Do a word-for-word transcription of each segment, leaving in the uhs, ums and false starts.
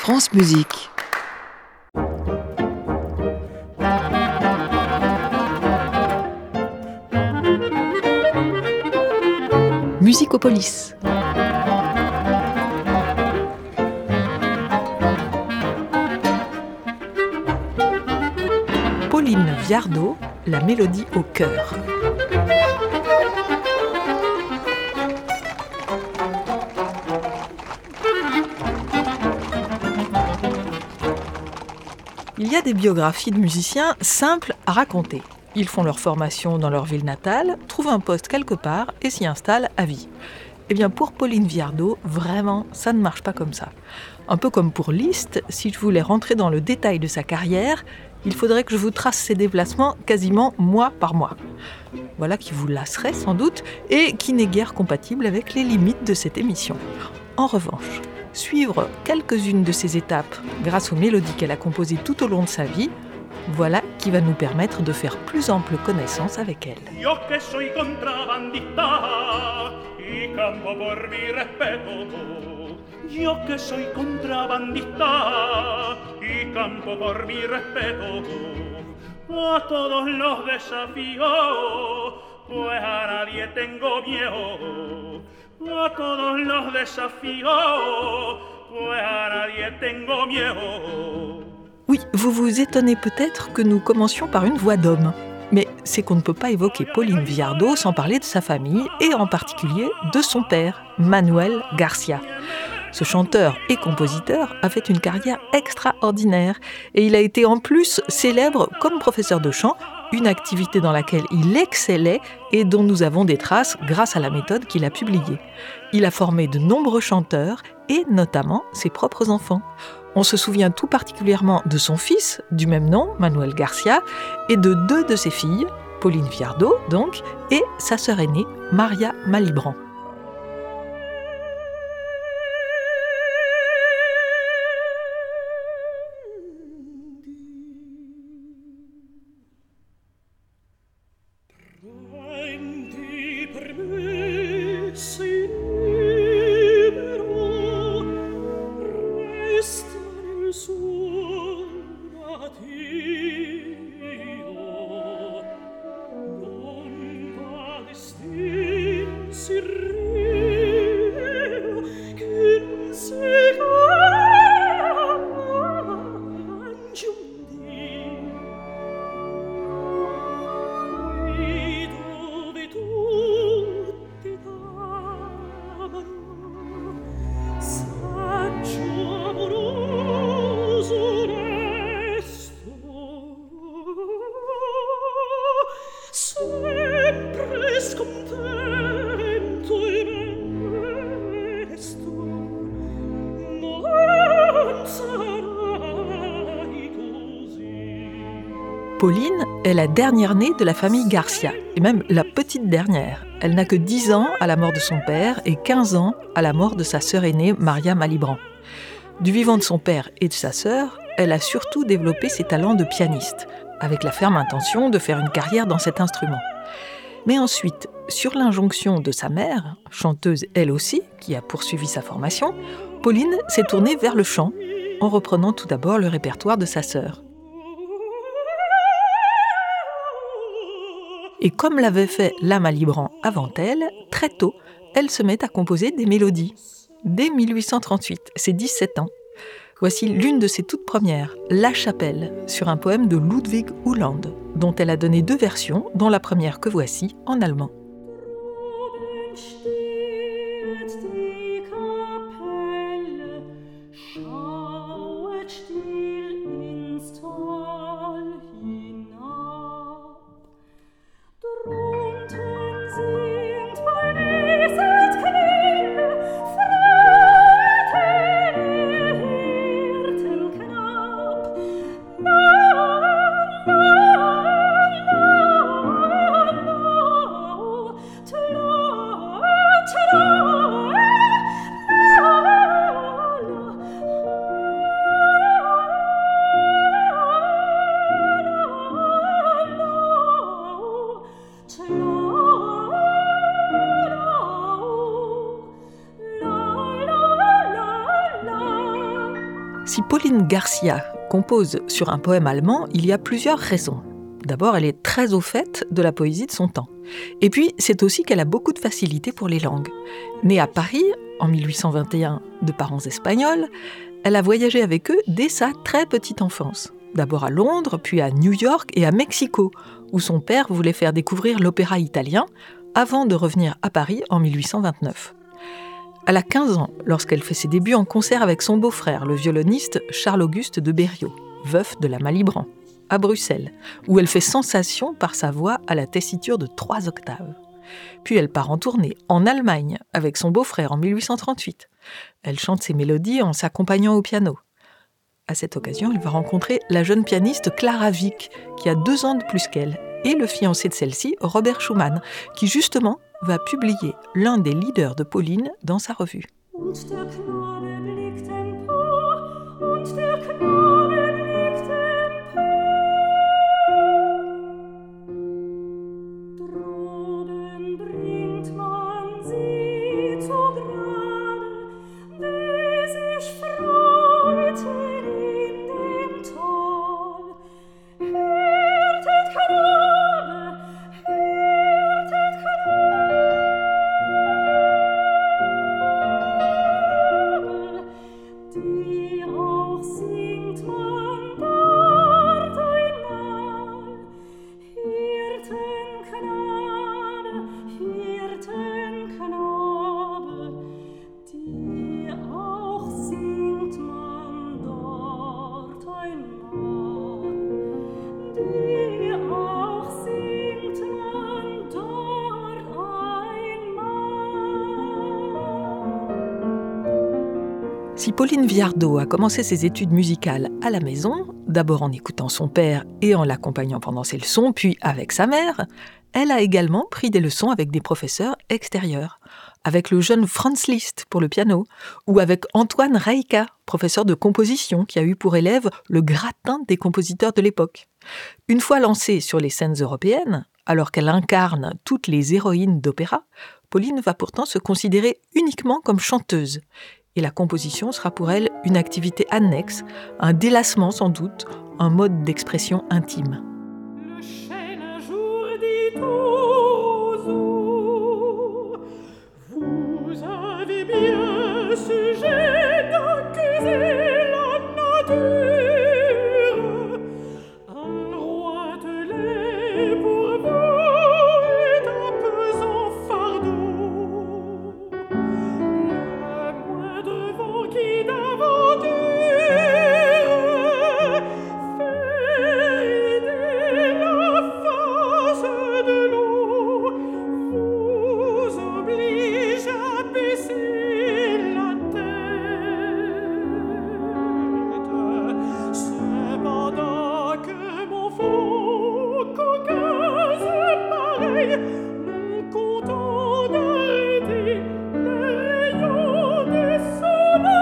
France Musique. Musicopolis. Pauline Viardot, la mélodie au cœur. Il y a des biographies de musiciens simples à raconter. Ils font leur formation dans leur ville natale, trouvent un poste quelque part et s'y installent à vie. Eh bien, pour Pauline Viardot, vraiment, ça ne marche pas comme ça. Un peu comme pour Liszt, si je voulais rentrer dans le détail de sa carrière, il faudrait que je vous trace ses déplacements quasiment mois par mois. Voilà qui vous lasserait sans doute et qui n'est guère compatible avec les limites de cette émission. En revanche, suivre quelques-unes de ces étapes grâce aux mélodies qu'elle a composées tout au long de sa vie, voilà qui va nous permettre de faire plus ample connaissance avec elle. Yo que soy contrabandista y campo por mi respeto. Yo que soy contrabandista y campo por mi respeto. A todos los desafíos, pues a nadie tengo miedo. A todos los desafíos, pues a nadie tengo miedo. Oui, vous vous étonnez peut-être que nous commencions par une voix d'homme. Mais c'est qu'on ne peut pas évoquer Pauline Viardot sans parler de sa famille et en particulier de son père, Manuel Garcia. Ce chanteur et compositeur a fait une carrière extraordinaire et il a été en plus célèbre comme professeur de chant, une activité dans laquelle il excellait et dont nous avons des traces grâce à la méthode qu'il a publiée. Il a formé de nombreux chanteurs et notamment ses propres enfants. On se souvient tout particulièrement de son fils, du même nom, Manuel Garcia, et de deux de ses filles, Pauline Viardot donc, et sa sœur aînée, Maria Malibran. Pauline est la dernière née de la famille Garcia, et même la petite dernière. Elle n'a que dix ans à la mort de son père et quinze ans à la mort de sa sœur aînée, Maria Malibran. Du vivant de son père et de sa sœur, elle a surtout développé ses talents de pianiste, avec la ferme intention de faire une carrière dans cet instrument. Mais ensuite, sur l'injonction de sa mère, chanteuse elle aussi, qui a poursuivi sa formation, Pauline s'est tournée vers le chant, en reprenant tout d'abord le répertoire de sa sœur. Et comme l'avait fait la Malibran avant elle, très tôt, elle se met à composer des mélodies. Dès dix-huit cent trente-huit, c'est dix-sept ans. Voici l'une de ses toutes premières, La Chapelle, sur un poème de Ludwig Uhland, dont elle a donné deux versions, dont la première que voici en allemand. Oh Si Pauline Garcia compose sur un poème allemand, il y a plusieurs raisons. D'abord, elle est très au fait de la poésie de son temps. Et puis, c'est aussi qu'elle a beaucoup de facilité pour les langues. Née à Paris, en mille huit cent vingt et un, de parents espagnols, elle a voyagé avec eux dès sa très petite enfance. D'abord à Londres, puis à New York et à Mexico, où son père voulait faire découvrir l'opéra italien, avant de revenir à Paris en mille huit cent vingt-neuf. Elle a quinze ans lorsqu'elle fait ses débuts en concert avec son beau-frère, le violoniste Charles-Auguste de Berriot, veuf de la Malibran, à Bruxelles, où elle fait sensation par sa voix à la tessiture de trois octaves. Puis elle part en tournée en Allemagne avec son beau-frère en mille huit cent trente-huit. Elle chante ses mélodies en s'accompagnant au piano. À cette occasion, elle va rencontrer la jeune pianiste Clara Wieck, qui a deux ans de plus qu'elle, et le fiancé de celle-ci, Robert Schumann, qui justement va publier l'un des leaders de Pauline dans sa revue. Si Pauline Viardot a commencé ses études musicales à la maison, d'abord en écoutant son père et en l'accompagnant pendant ses leçons, puis avec sa mère, elle a également pris des leçons avec des professeurs extérieurs, avec le jeune Franz Liszt pour le piano, ou avec Antoine Reika, professeur de composition qui a eu pour élève le gratin des compositeurs de l'époque. Une fois lancée sur les scènes européennes, alors qu'elle incarne toutes les héroïnes d'opéra, Pauline va pourtant se considérer uniquement comme chanteuse. Et la composition sera pour elle une activité annexe, un délassement sans doute, un mode d'expression intime. Le chêne un jour dit aux eaux, vous avez bien sujet d'accuser la nature. Un roi de lait pour vous est un pesant fardeau. Qui d'aventure fait rider la face de l'eau, vous oblige à baisser la tête. Cependant que mon faux cocasse pareil, non content d'arrêter le rayon des soleils.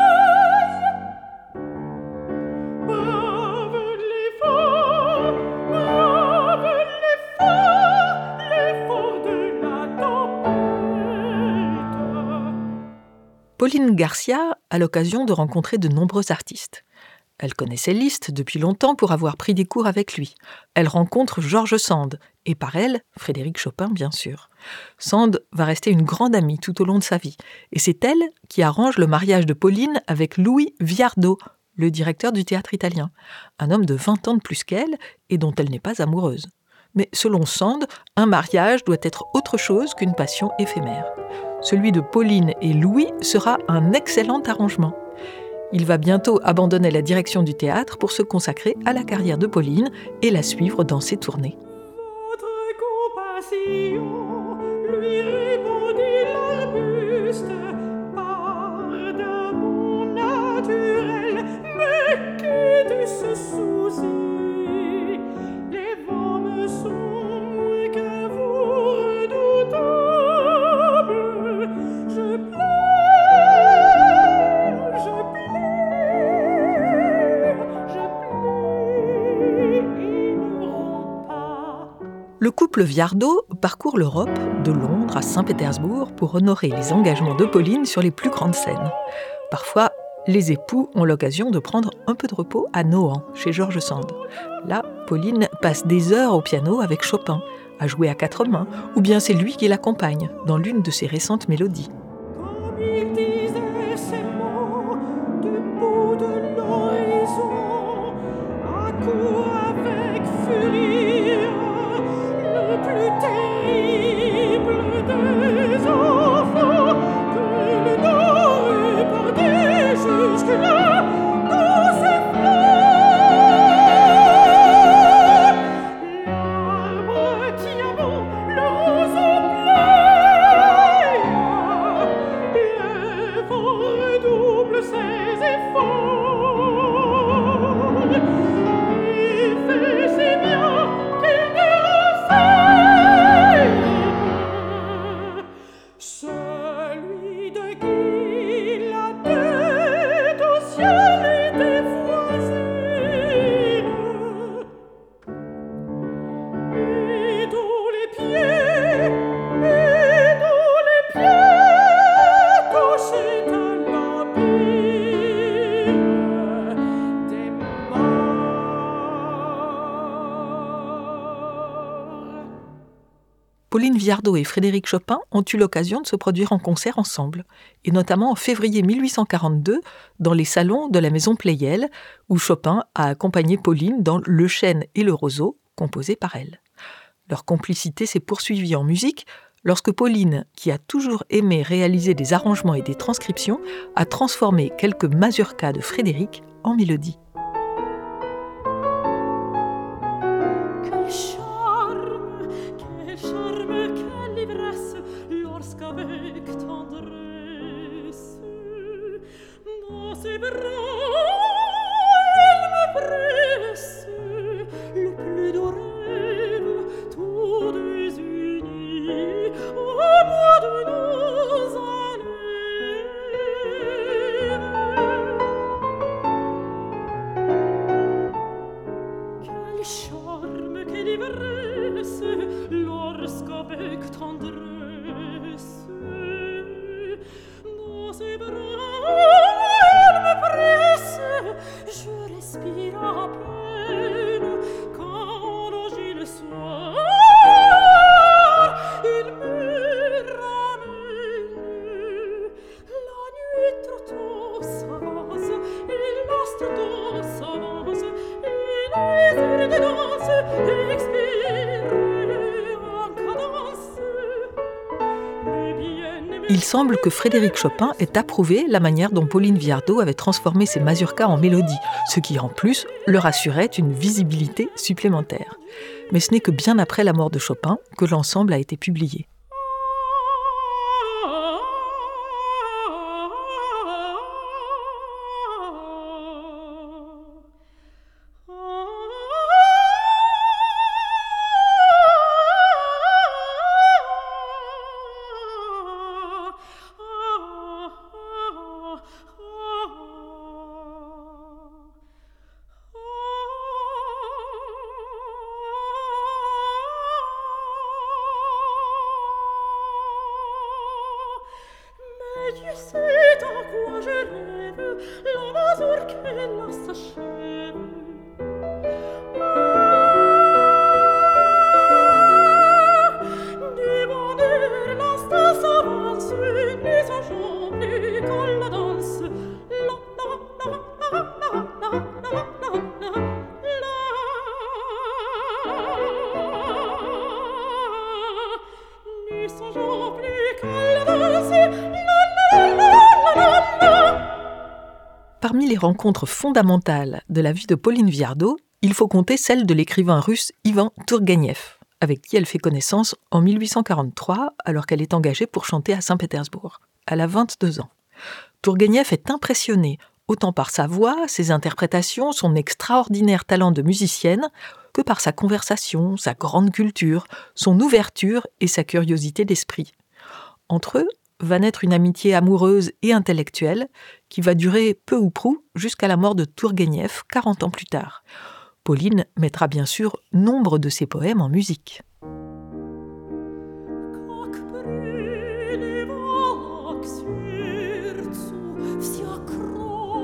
Pauline Garcia a l'occasion de rencontrer de nombreux artistes. Elle connaissait Liszt depuis longtemps pour avoir pris des cours avec lui. Elle rencontre George Sand, et par elle, Frédéric Chopin bien sûr. Sand va rester une grande amie tout au long de sa vie, et c'est elle qui arrange le mariage de Pauline avec Louis Viardot, le directeur du théâtre italien, un homme de vingt ans de plus qu'elle et dont elle n'est pas amoureuse. Mais selon Sand, un mariage doit être autre chose qu'une passion éphémère. Celui de Pauline et Louis sera un excellent arrangement. Il va bientôt abandonner la direction du théâtre pour se consacrer à la carrière de Pauline et la suivre dans ses tournées. Votre compassion, lui répondit l'arbuste, par d'amour naturel, mais qui de ce souci? Les vents me sont moins qu'à vous redoutables. Je pleure, je pleure, je pleure, il ne rend pas. Le couple Viardot parcourt l'Europe, de Londres à Saint-Pétersbourg, pour honorer les engagements de Pauline sur les plus grandes scènes. Parfois, les époux ont l'occasion de prendre un peu de repos à Nohant, chez George Sand. Là, Pauline passe des heures au piano avec Chopin, à jouer à quatre mains, ou bien c'est lui qui l'accompagne dans l'une de ses récentes mélodies. Comme il disait ces mots du bout de l'horizon, à coup avec furie, le plus terrible des enfants que le nom épandait jusque-là dans ses fleurs. L'arbre tient bon, le roseau plaît, le vent redouble ses efforts et fait si bien qu'il ne refait celui de qui la tête au ciel était voisine et dont les pieds, et dont les pieds touchaient à l'empire des morts. Pauline Viardot et Frédéric Chopin ont eu l'occasion de se produire en concert ensemble, et notamment en février mille huit cent quarante-deux dans les salons de la maison Pleyel, où Chopin a accompagné Pauline dans Le chêne et le roseau, composé par elle. Leur complicité s'est poursuivie en musique lorsque Pauline, qui a toujours aimé réaliser des arrangements et des transcriptions, a transformé quelques mazurkas de Frédéric en mélodies. Quel charme, quel charme, quelle ivresse, lorsqu'avec tendresse, dans ses bras, elle me presse, le plus doux rêve, tout désuni, au bout de nos années. Quel charme, quelle ivresse, lorsqu'avec tendresse, dans ses bras, elle me presse, je respire à peine, quand au logis le soir, il me ramène. La nuit trop tôt s'avance, et l'astre tôt s'avance, et les heures de danse expirent en cadence. Le bien-aimé Il semble que Frédéric Chopin ait approuvé la manière dont Pauline Viardot avait transformé ses mazurkas en mélodies, ce qui en plus leur assurait une visibilité supplémentaire. Mais ce n'est que bien après la mort de Chopin que l'ensemble a été publié. Mais tu sais en quoi je rêve, la mazurka s'achève. Ah, du bonheur l'instant s'avance, ne songeons plus qu'à la danse. La, la, la, la, la, la, la, la, la. Ne songeons plus qu'à la danse. Parmi les rencontres fondamentales de la vie de Pauline Viardot, il faut compter celle de l'écrivain russe Ivan Tourgueniev, avec qui elle fait connaissance en mille huit cent quarante-trois, alors qu'elle est engagée pour chanter à Saint-Pétersbourg. Elle a vingt-deux ans. Tourgueniev est impressionné, autant par sa voix, ses interprétations, son extraordinaire talent de musicienne, que par sa conversation, sa grande culture, son ouverture et sa curiosité d'esprit. Entre eux, va naître une amitié amoureuse et intellectuelle qui va durer peu ou prou jusqu'à la mort de Tourgueniev quarante ans plus tard. Pauline mettra bien sûr nombre de ses poèmes en musique. Как прилива к сердцу, вся кровь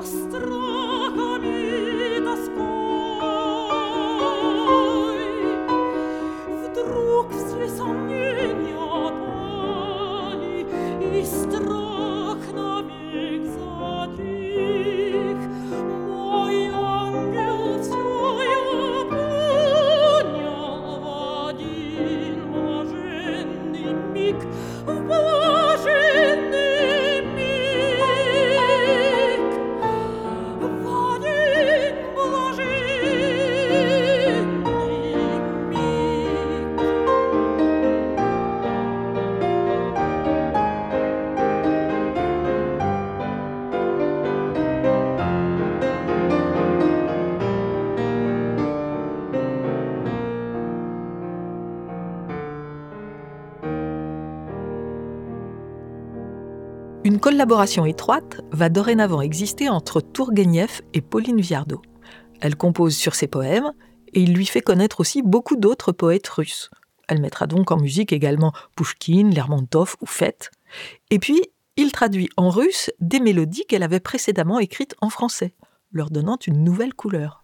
Une collaboration étroite va dorénavant exister entre Tourguenieff et Pauline Viardot. Elle compose sur ses poèmes et il lui fait connaître aussi beaucoup d'autres poètes russes. Elle mettra donc en musique également Pouchkine, Lermontov ou Fête. Et puis, il traduit en russe des mélodies qu'elle avait précédemment écrites en français, leur donnant une nouvelle couleur.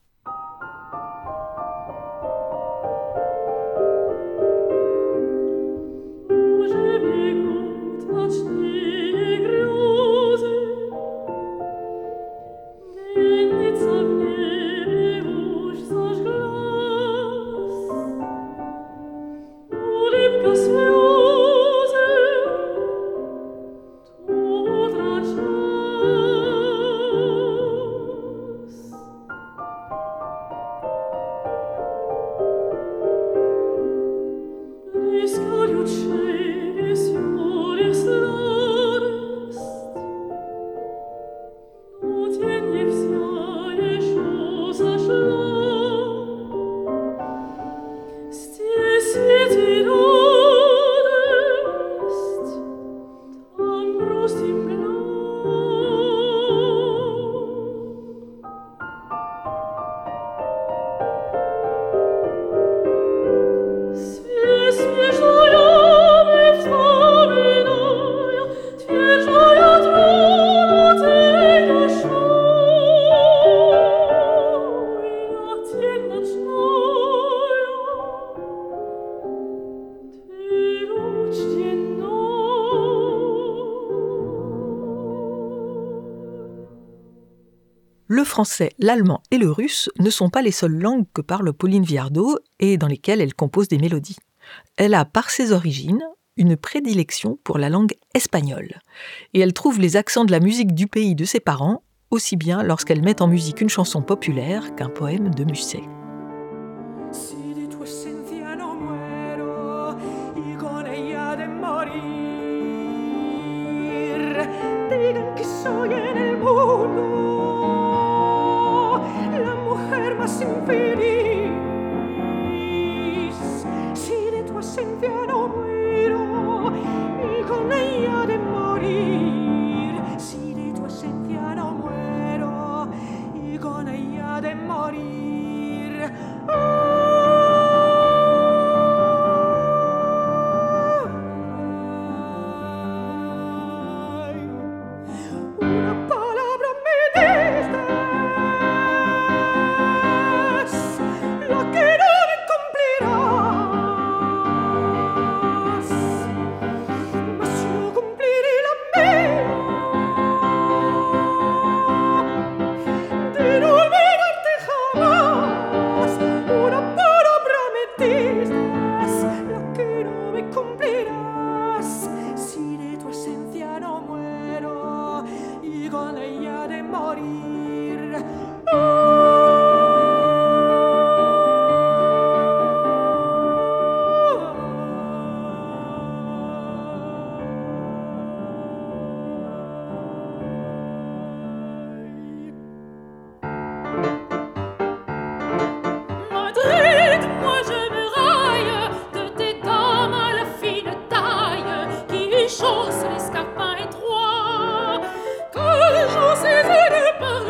Le français, l'allemand et le russe ne sont pas les seules langues que parle Pauline Viardot et dans lesquelles elle compose des mélodies. Elle a, par ses origines, une prédilection pour la langue espagnole. Et elle trouve les accents de la musique du pays de ses parents, aussi bien lorsqu'elle met en musique une chanson populaire qu'un poème de Musset. Chausse les scapins étroits, que j'en sais aider par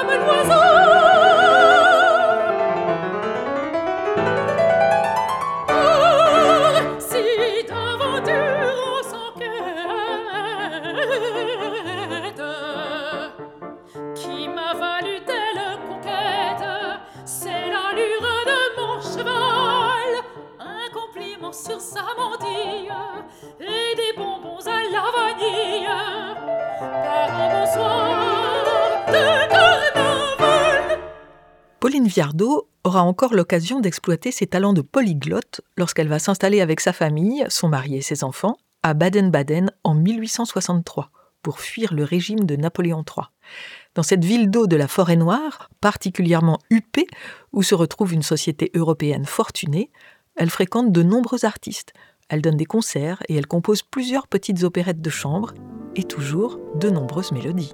Sur sa mantille et des bonbons à la vanille par un bonsoir de carnaval. Pauline Viardot aura encore l'occasion d'exploiter ses talents de polyglotte lorsqu'elle va s'installer avec sa famille, son mari et ses enfants, à Baden-Baden en mille huit cent soixante-trois pour fuir le régime de Napoléon trois. Dans cette ville d'eau de la Forêt-Noire, particulièrement huppée, où se retrouve une société européenne fortunée, elle fréquente de nombreux artistes, elle donne des concerts et elle compose plusieurs petites opérettes de chambre et toujours de nombreuses mélodies.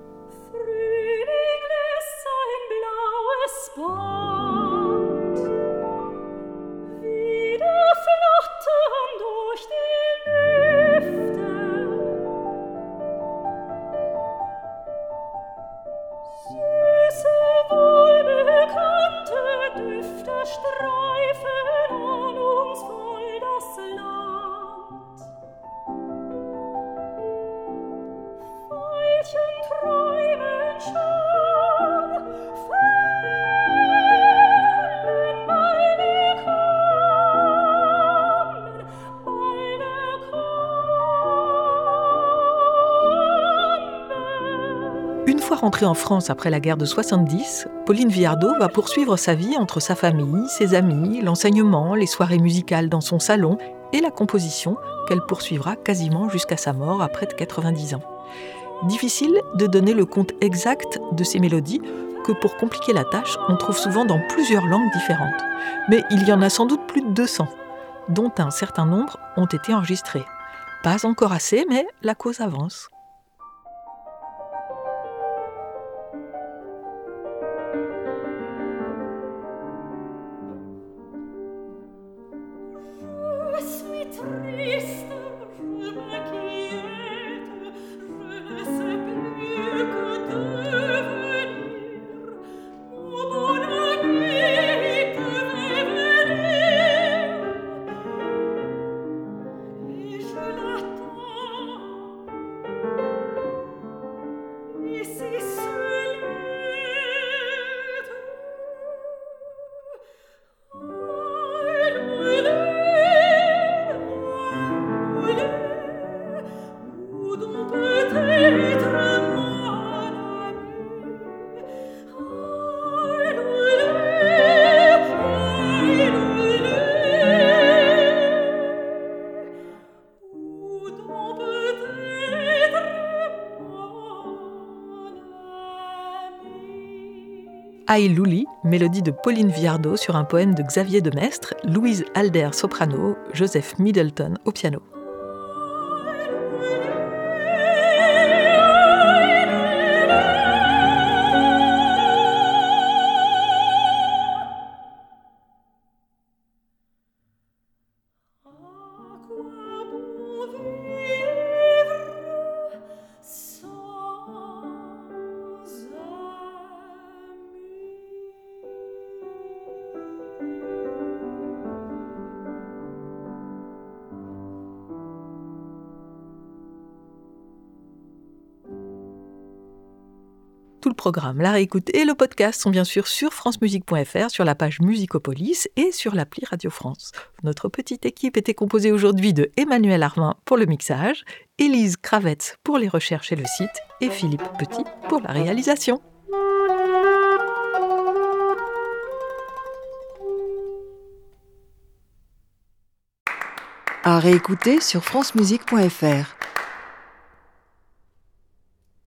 Une fois rentrée en France après la guerre de soixante-dix, Pauline Viardot va poursuivre sa vie entre sa famille, ses amis, l'enseignement, les soirées musicales dans son salon et la composition qu'elle poursuivra quasiment jusqu'à sa mort à près de quatre-vingt-dix ans. Difficile de donner le compte exact de ces mélodies que pour compliquer la tâche, on trouve souvent dans plusieurs langues différentes. Mais il y en a sans doute plus de deux cents, dont un certain nombre ont été enregistrés. Pas encore assez, mais la cause avance. Aïe Louli, mélodie de Pauline Viardot sur un poème de Xavier de Maistre, Louise Alder soprano, Joseph Middleton au piano. Tout le programme, la réécoute et le podcast sont bien sûr sur francemusique point f r, sur la page Musicopolis et sur l'appli Radio France. Notre petite équipe était composée aujourd'hui de Emmanuel Armin pour le mixage, Élise Kravets pour les recherches et le site et Philippe Petit pour la réalisation. À réécouter sur francemusique point f r.